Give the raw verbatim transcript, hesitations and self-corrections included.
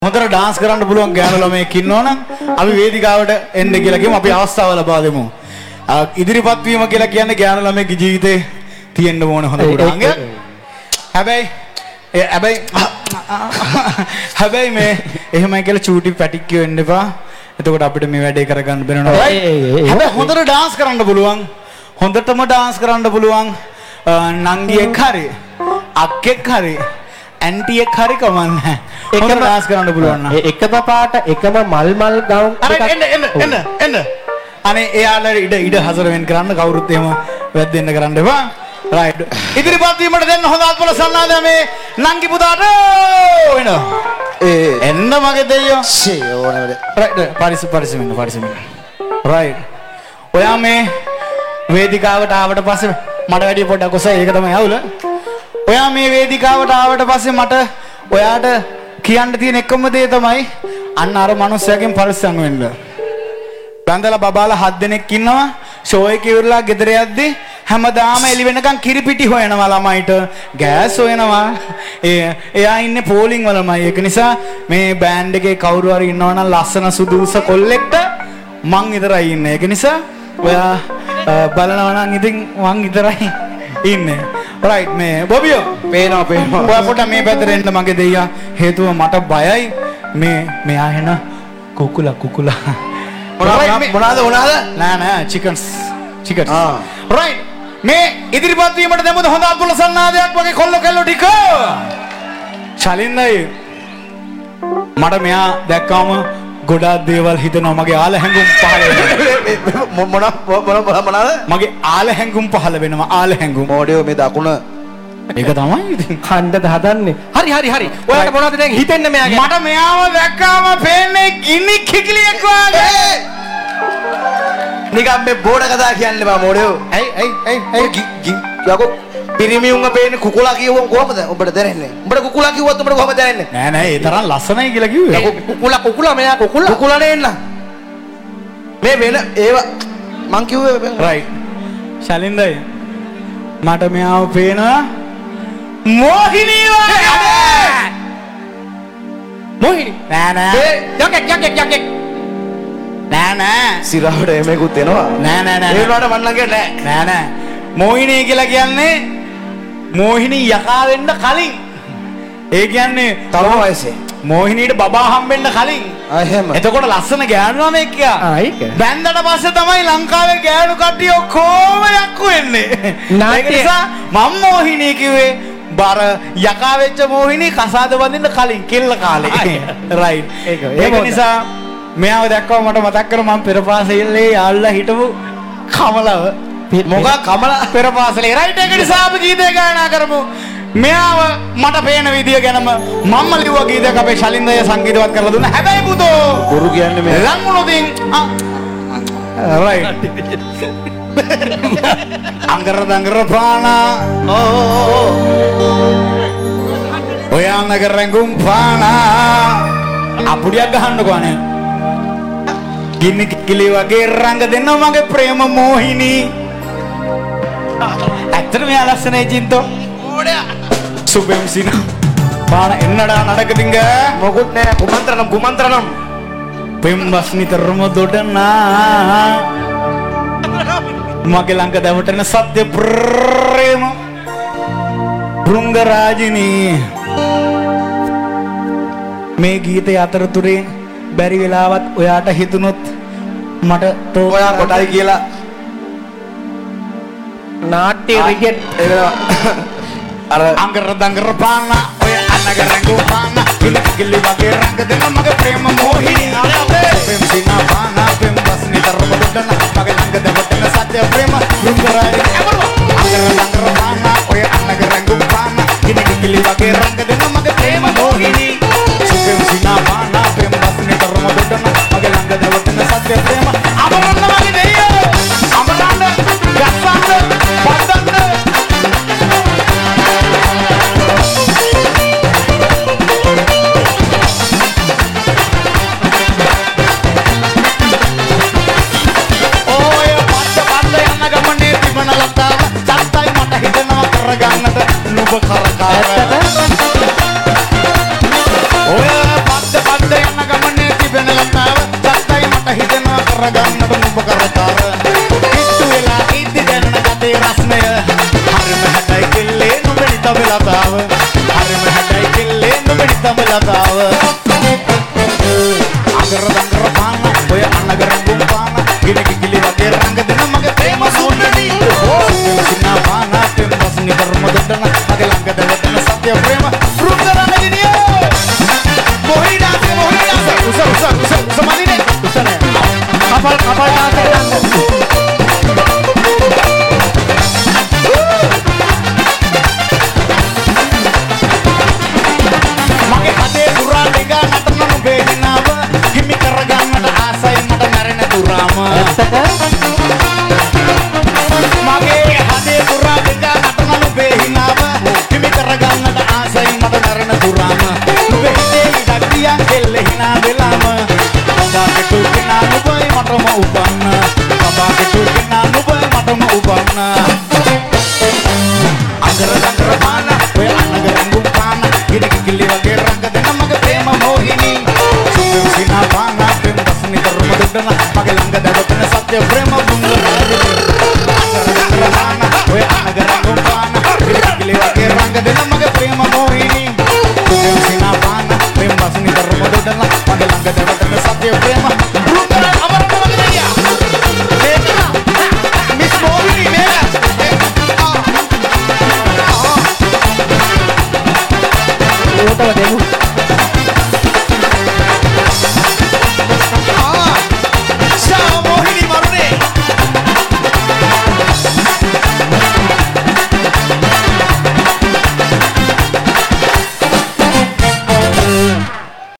හොඳට ඩාන්ස් කරන්න පුළුවන් ගෑනු ළමයෙක් ඉන්නවනම් අපි වේදිකාවට එන්න කියලා කියමු අපි අවස්ථාව ලබා දෙමු. ඉදිරිපත් වීම කියලා කියන්නේ ගෑනු ළමයෙක්ගේ ජීවිතේ තියෙන්න ඕන හොඳ ගුණාංගයක්. හැබැයි හැබැයි හැබැයි මේ එහෙමයි කියලා චූටි පැටික් කියව වෙන්න එපා. එතකොට අපිට මේ වැඩේ කරගන්න බැරනවා. හැබැයි හොඳට ඩාන්ස් කරන්න පුළුවන්. හොඳටම ඩාන්ස් කරන්න පුළුවන් නංගියෙක් හරි අක්කෙක් හරි ඇන්ටි එක හරි කමන්නේ. එකම ඩාන්ස් කරන්න පුළුවන් නම්. එකම පාට එකම මල් මල් ගවුම් එකක්. එන්න එන්න එන්න එන්න. අනේ එයාලා ඉඩ ඉඩ හසර වෙන් කරන්න කවුරුත් එහෙම වැද්දෙන්න කරන්න එපා. රයිට්. ඉදිරිපත් වීමට දෙන්න හොඳ අත්පොළ සන්නාදය මේ නංගි පුතාට එන්න. ඒ එන්න මගේ දෙයියෝ. ෂේ ඕනේ වැඩ. රයිට්. පරිස පරිස මෙන්න පරිස මෙන්න. රයිට්. ඔයා මේ වේදිකාවට ආවට පස්සේ මට වැඩි පොඩ්ඩක් ඔසයි ඒක තමයි අවුල. ඔයා මේ වේදිකාවට ආවට පස්සේ මට ඔයාට කියන්න තියෙන එකම දේ තමයි අන්න අර මිනිස්සයාගෙන් පරිස්සම් වෙන්න. බඳලා බබාලා හත් දෙනෙක් ඉන්නවා ෂෝ එකේ ඉවරලා ගෙදර යද්දි හැමදාම එළි වෙනකන් කිරිපිටි හොයනවා ළමයිට ගෑස් හොයනවා. ඒ එයා ඉන්නේ පෝලිං වලමයි. ඒක නිසා මේ බෑන්ඩ් එකේ කවුරු හරි ඉන්නවා නම් ලස්සන සුදුස කොල්ලෙක්ට මං විතරයි ඉන්නේ. ඒක නිසා ඔයා බලනවා නම් ඉතින් මං විතරයි ඉන්නේ. රයිට් මේ බොබියෝ පේනවා පේනවා. ඔයා පොඩ්ඩක් මේ පැත්තට එන්න මගේ දෙයියා. හේතුව මට බයයි මේ මෙයා එන කුකුලා කුකුලා. මොනවාද මොනවාද මොනවාද? නෑ නෑ චිකන්ස් චිකන්ස්. ආ රයිට් මේ ඉදිරිපත් වීමට දෙමුද හොඳ අත්පොළ සන්නාදයක් වගේ කොල්ල කෙල්ලෝ ටික. ශලින්දයි මට මෙයා දැක්කම ගොඩාක් දේවල් හිතෙනවා මගේ ආල හැංගුම් පහළ වෙනවා. මොන මොන මොනවාද? මගේ ආල හැංගුම් පහළ වෙනවා ආල හැංගුම්. මොඩියෝ මේ දකුණ ඒක තමයි ඉතින් ඛණ්ඩද හදන්නේ. හරි හරි හරි. ඔයාලට මොනවද දැන් හිතෙන්නේ මෙයාගේ? මට මෙයාව දැක්කාම පේන්නේ ගිනි කිකිලියක් වගේ. නිකම් මේ බෝඩ කතා කියන්නේ බා මොඩියෝ. ඇයි ඇයි ඇයි ඇයි යකෝ පිරිමියුන්ව පේන්නේ කුකුලා කියවුවම කොහමද උඹට දැනෙන්නේ? උඹට කුකුලා කිව්වොත් උඹට කොහමද දැනෙන්නේ? නෑ නෑ ඒ තරම් ලස්සනයි කියලා කිව්වේ. කුකුලා කුකුලා මෙයා කුකුලා කුකුලා නෙන්න. මේ වෙන ඒව මං කිව්වේ රයිට්. ශලින්දයි මට මෙයාව පේනවා මොහිනී වගේ. මොහිනී නෑ නෑ යකෙක් යකෙක් යකෙක් නෑ නෑ සිරාවට එමෙකුත් එනවා. නෑ නෑ නෑ ඒ වුණාට මන් ළඟ නෑ නෑ නෑ මොහිනී කියලා කියන්නේ මොහිනී යකා වෙන්න කලින්. ඒ කියන්නේ තව වයසේ මොහිනීට බබා හම්බෙන්න කලින්. ආ එහෙම. එතකොට ලස්සන ගෑනු ළමෙක් යා. ආ ඒක. බැන්දට පස්සේ තමයි ලංකාවේ ගෑනු කට්ටිය ඔක්කොම යක්කු වෙන්නේ. ඒක නිසා මම මොහිනී කිව්වේ බර යකා වෙච්ච මොහිනී කසාද බඳින්න කලින් කෙල්ල කාලේ. රයිට්. ඒක. ඒක නිසා මෙයාව දැක්කම මට මතක් කරා මම පෙර පාසලේ යාළුවා හිටපු කමලව. මොකක් කමල පෙර පාසලේ රයිට්. ඒක නිසා අපි ගීතය ගායනා කරමු. මෙයාව මට පේන විදිය ගැනම මම්ම ලිව්වා ගීතයක් අපේ ශලින්දය සංගීතවත් කරලා දුන්නා. හැබැයි පුතෝ බොරු කියන්නේ මේ ලංගුණුදින් රයිට් අංගර දංගර පානා ඕ ඔය අංගර රංගුම් පානා අපුඩියක් ගහන්නකෝ අනේ. ගිනි කිලි වගේ රංග දෙන්න මගේ ප්‍රේම මොහිනී. ඇත්තට මෙයා ලස්සනයි චින්තෝ. ඕඩයා සුබෙම් සිනා පාන එන්නඩා නඩකදිංග මොකුත් නෑ කුමන්ත්‍රණම් කුමන්ත්‍රණම් පෙම්බස්නි තරම දොඩනා මගේ ළඟ දැවටෙන සත්‍ය ප්‍රේම බෘංගරාජිනී. මේ ගීතය අතරතුරේ බැරි වෙලාවත් ඔයාට හිතුනොත් මට තෝ ඔයා කොටයි කියලා නාට්‍ය රිකට් අර අංගර දංගර පාන ඔය අනගර රංගු පාන කිලි කිලි වගේ රංග දෙන මගේ ප්‍රේම මොහිනී. පෙම් සිනා පාන පෙම් බස්නි තරම දුන්න මගේ ළඟ දෙවටන සත්‍ය ප්‍රේම බෘංගරාජිනී. අංගර දංගර පාන ඔය අනගර රංගු පාන කිලි කිලි වගේ රංග දෙන මගේ ප්‍රේම මොහිනී. පෙම් සිනා පාන පෙම් බස්නි තරම දුන්න මගේ ළඟ දෙවටන සත්‍ය ප්‍රේම අමරන්න මගේ දෙයියෝ අමරන්න ගස්සන්න පස්සන්න. මට නුඹ කරතර කිට්ටු වෙලා ඉද්දි දැනන ගතේ රස්නය හරිම හැටයි කෙල්ලේ නුඹ නිත වෙලතාව හරිම හැටයි කෙල්ලේ නුඹ නිත වෙලතාව අගර දඟර පාන ඔය අනගර ගුම්පාන ගින කිකිලි වගේ රංග දෙන මගේ ප්‍රේම සූන්නදී සිනා පාන තෙම් බස්නි කර්ම දෙන්න මගේ ළඟ දෙවතන සත්‍ය ප්‍රේම රුංගරන දිනියෝ මොහිනා මොහිනා උස උස උස උස මදිනේ උසනේ කපල් කපල් දාසේ මගේ හදේ පුරා දෙගා නටන නුඹේ හිනාව හිමි කරගන්නට ආසයි මට මැරෙන තුරාම මගේ හදේ පුරා දෙගා නටන නුඹේ හිනාව හිමි කරගන්නට ආසයි මට මැරෙන තුරාම නුඹේ හිතේ ඉඩක් තියන් කෙල්ල හිනා වෙලාම කබාගේ තුකිනා නුඹයි මටම උපන්න කබාගේ තුකිනා නුඹයි මටම උපන්න අගර දඟර පාන ඔය අනගර ගුම්පාන ගින කිකිලි වගේ රංග දෙන මගේ ප්‍රේම මොහිනී සුදු සිනා පාන පෙම් බස්නි කර්ම දෙන්න මගේ ළඟ දැවතන සත්‍ය ප්‍රේම බුංග අගර දඟර පාන ඔය අනගර ගුම්පාන ගින කිකිලි වගේ රංග දෙන මගේ ප්‍රේම මොහිනී සුදු සිනා පාන පෙම් බස්නි කර්ම දෙන්න මගේ ළඟ දැවතන